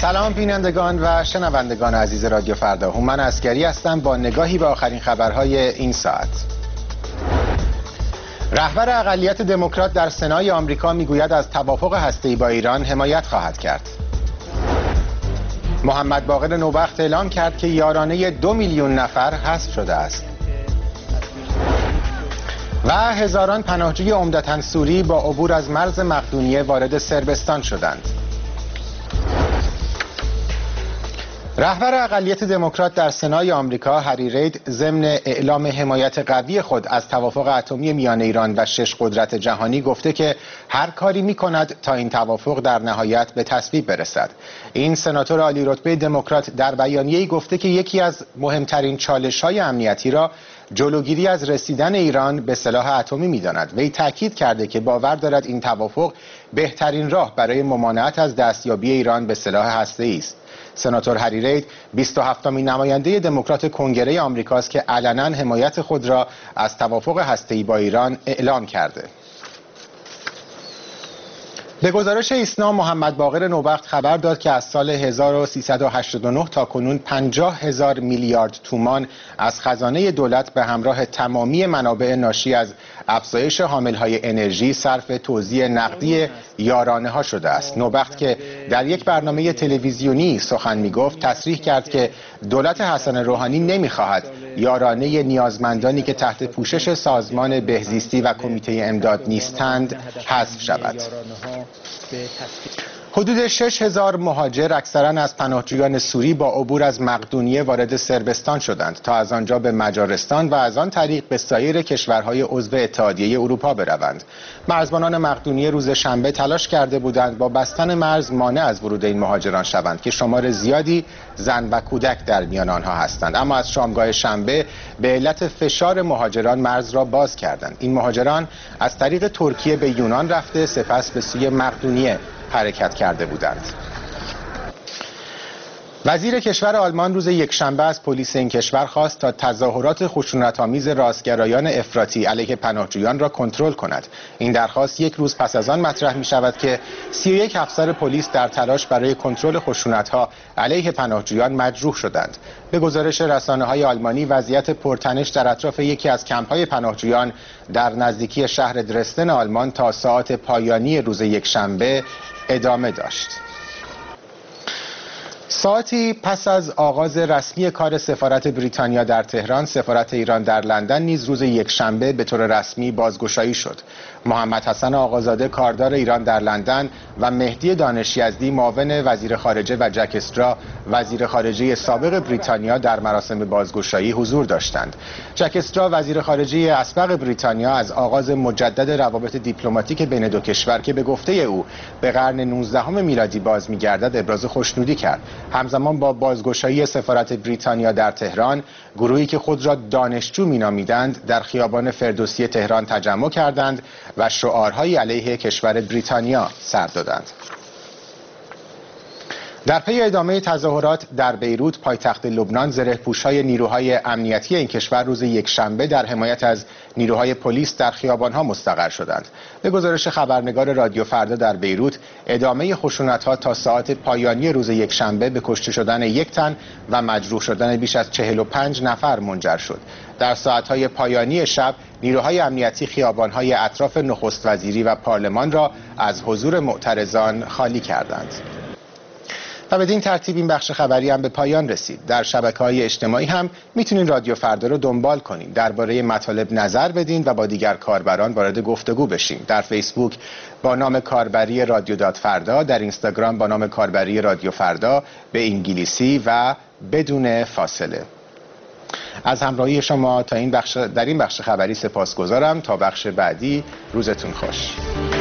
سلام بینندگان و شنوندگان عزیز رادیو فردا. هومن عسگری هستم با نگاهی به آخرین خبرهای این ساعت. رهبر اقلیت دموکرات در سنای آمریکا میگوید از توافق هسته‌ای با ایران حمایت خواهد کرد. محمد باقر نوبخت اعلام کرد که یارانه 2 میلیون نفر حذف شده است. و هزاران پناهجوی عمدتاً سوری با عبور از مرز مقدونیه وارد صربستان شدند. رهبر اقلیت دموکرات در سنای آمریکا هری رید ضمن اعلام حمایت قوی خود از توافق اتمی میان ایران و 6 قدرت جهانی گفته که هر کاری می‌کند تا این توافق در نهایت به تصویب برسد. این سناتور عالی رتبه دموکرات در بیانیه‌ای گفته که یکی از مهمترین چالش‌های امنیتی را جلوگیری از رسیدن ایران به سلاح اتمی می‌داند. وی تاکید کرده که باور دارد این توافق بهترین راه برای ممانعت از دستیابی ایران به سلاح هسته‌ای است. سناتور هری رید 27مین نماینده دموکرات کنگره آمریکاست که علنا حمایت خود را از توافق هسته‌ای با ایران اعلام کرده. به گزارش ایسنا، محمد باقر نوبخت خبر داد که از سال 1389 تا کنون 50,000 میلیارد تومان از خزانه دولت به همراه تمامی منابع ناشی از افزایش حاملهای انرژی صرف توزیع نقدی یارانه ها شده است. نوبخت که در یک برنامه تلویزیونی سخن میگفت تصریح کرد که دولت حسن روحانی نمیخواهد یارانه نیازمندانی که تحت پوشش سازمان بهزیستی و کمیته امداد نیستند حذف شود. حدود 6,000 مهاجر اکثراً از پناهجویان سوری با عبور از مقدونیه وارد صربستان شدند تا از آنجا به مجارستان و از آن طریق به سایر کشورهای عضو اتحادیه اروپا بروند. مرزبانان مقدونیه روز شنبه تلاش کرده بودند با بستن مرز مانع از ورود این مهاجران شوند که شمار زیادی زن و کودک در میان آنها هستند، اما از شامگاه شنبه به علت فشار مهاجران مرز را باز کردند. این مهاجران از طریق ترکیه به یونان رفته سپس به سوی مقدونیه حرکت کرده بودند. وزیر کشور آلمان روز یکشنبه از پلیس این کشور خواست تا تظاهرات خشونت‌آمیز راستگرایان افراطی علیه پناهجویان را کنترل کند. این درخواست یک روز پس از آن مطرح می شود که 31 افسر پلیس در تلاش برای کنترل خشونت‌ها علیه پناهجویان مجروح شدند. به گزارش رسانه‌های آلمانی، وضعیت پرتنش در اطراف یکی از کمپ‌های پناهجویان در نزدیکی شهر درستن آلمان تا ساعات پایانی روز یکشنبه ادامه داشت. ساعتی پس از آغاز رسمی کار سفارت بریتانیا در تهران، سفارت ایران در لندن نیز روز یکشنبه به طور رسمی بازگشایی شد. محمد حسن آقازاده کاردار ایران در لندن و مهدی دانش یزدی معاون وزیر خارجه و جک استرا وزیر خارجه سابق بریتانیا در مراسم بازگشایی حضور داشتند. جک استرا وزیر خارجه اسبق بریتانیا از آغاز مجدد روابط دیپلماتیک بین دو کشور که به گفته او به قرن 19 میلادی باز می‌گردد ابراز خوشنودی کرد. همزمان با بازگشایی سفارت بریتانیا در تهران، گروهی که خود را دانشجو می‌نامیدند در خیابان فردوسی تهران تجمع کردند و شعارهایی علیه کشور بریتانیا سر دادند. در پی ادامه تظاهرات در بیروت پایتخت لبنان، زره‌پوش‌های نیروهای امنیتی این کشور روز یکشنبه در حمایت از نیروهای پلیس در خیابان‌ها مستقر شدند. به گزارش خبرنگار رادیو فردا در بیروت، ادامه خشونت‌ها تا ساعات پایانی روز یکشنبه به کشته شدن یک تن و مجروح شدن بیش از 45 نفر منجر شد. در ساعت‌های پایانی شب، نیروهای امنیتی خیابان‌های اطراف نخست وزیری و پارلمان را از حضور معترضان خالی کردند. و بدین ترتیب این بخش خبری هم به پایان رسید. در شبکه‌های اجتماعی هم میتونین رادیو فردا رو دنبال کنین، درباره مطالب نظر بدین و با دیگر کاربران وارد گفتگو بشین. در فیسبوک با نام کاربری رادیو فردا، در اینستاگرام با نام کاربری رادیو فردا به انگلیسی و بدون فاصله. از همراهی شما تا در این بخش خبری سپاسگزارم. تا بخش بعدی، روزتون خوش.